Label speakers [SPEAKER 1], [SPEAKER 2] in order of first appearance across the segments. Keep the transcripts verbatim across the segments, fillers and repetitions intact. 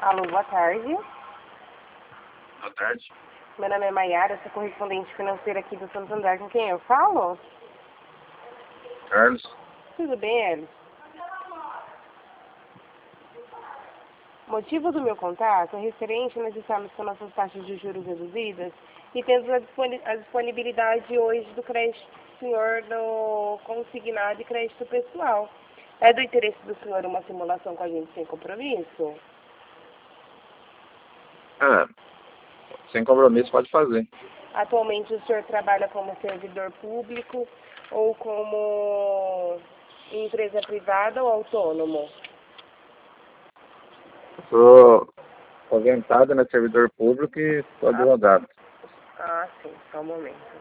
[SPEAKER 1] Alô, boa tarde.
[SPEAKER 2] Boa tarde.
[SPEAKER 1] Meu nome é Maiara, sou correspondente financeira aqui do Santander. Com quem eu falo?
[SPEAKER 2] Carlos.
[SPEAKER 1] Tudo bem, Elis? O motivo do meu contato é referente a nós estarmos com nossas taxas de juros reduzidas e temos a disponi- a disponibilidade hoje do crédito do senhor no consignado e crédito pessoal. É do interesse do senhor uma simulação com a gente sem compromisso?
[SPEAKER 2] Ah, sem compromisso pode fazer.
[SPEAKER 1] Atualmente o senhor trabalha como servidor público ou como empresa privada ou autônomo?
[SPEAKER 2] Sou aposentado, né, servidor público e sou advogado.
[SPEAKER 1] Ah, sim, só um momento.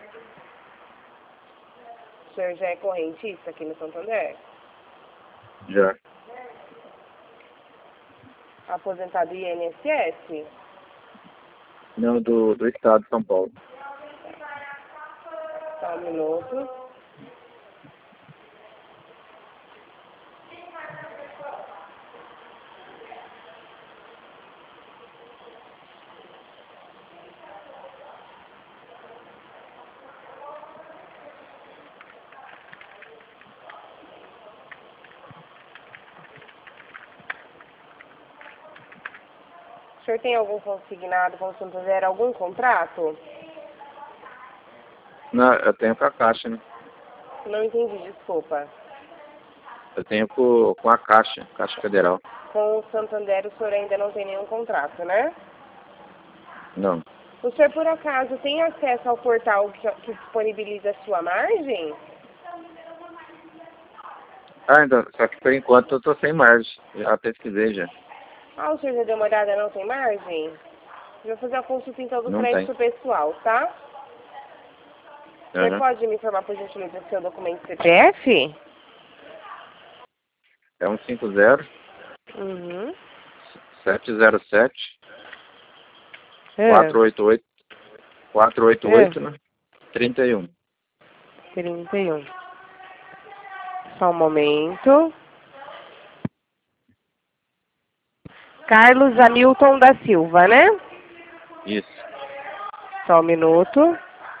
[SPEAKER 1] O senhor já é correntista aqui no Santander?
[SPEAKER 2] Já.
[SPEAKER 1] Aposentado I N S S?
[SPEAKER 2] Não, do, do estado de São Paulo.
[SPEAKER 1] Só um minuto. O senhor tem algum consignado com o Santander, algum contrato?
[SPEAKER 2] Não, eu tenho com a Caixa, né?
[SPEAKER 1] Não entendi, desculpa.
[SPEAKER 2] Eu tenho com, com a Caixa, Caixa Federal.
[SPEAKER 1] Com o Santander o senhor ainda não tem nenhum contrato, né?
[SPEAKER 2] Não.
[SPEAKER 1] O senhor, por acaso, tem acesso ao portal que, que disponibiliza a sua margem?
[SPEAKER 2] Ah, ainda, só que por enquanto eu tô sem margem. Já pesquisei já.
[SPEAKER 1] Ah, o senhor já deu uma olhada, não tem margem? Eu vou fazer a consulta então do
[SPEAKER 2] Não
[SPEAKER 1] crédito pessoal, tá? O senhor
[SPEAKER 2] Uhum.
[SPEAKER 1] pode me informar, por gentileza, o seu documento C P F?
[SPEAKER 2] É um cinco zero,
[SPEAKER 1] Uhum.
[SPEAKER 2] sete zero sete,
[SPEAKER 1] É.
[SPEAKER 2] quatro oito oito, quatro oito oito,
[SPEAKER 1] É.
[SPEAKER 2] né? trinta e um.
[SPEAKER 1] trinta e um. Só um momento. Carlos Hamilton da Silva, né?
[SPEAKER 2] Isso.
[SPEAKER 1] Só um minuto.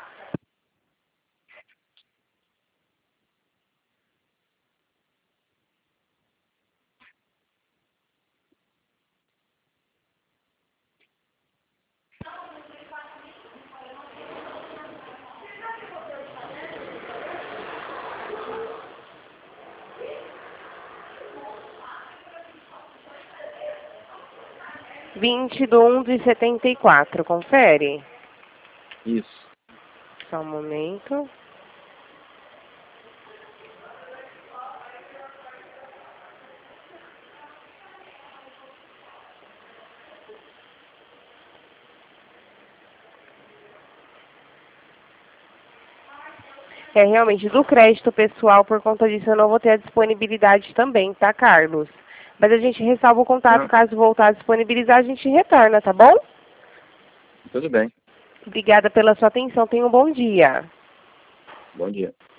[SPEAKER 1] vinte de um de setenta e quatro, confere?
[SPEAKER 2] Isso.
[SPEAKER 1] Só um momento. É, realmente, do crédito pessoal, por conta disso, eu não vou ter a disponibilidade também, tá, Carlos? Mas a gente ressalva o contato,
[SPEAKER 2] Não,
[SPEAKER 1] caso voltar a disponibilizar, a gente retorna, tá bom?
[SPEAKER 2] tudo bem.
[SPEAKER 1] Obrigada pela sua atenção, tenha um bom dia.
[SPEAKER 2] Bom dia.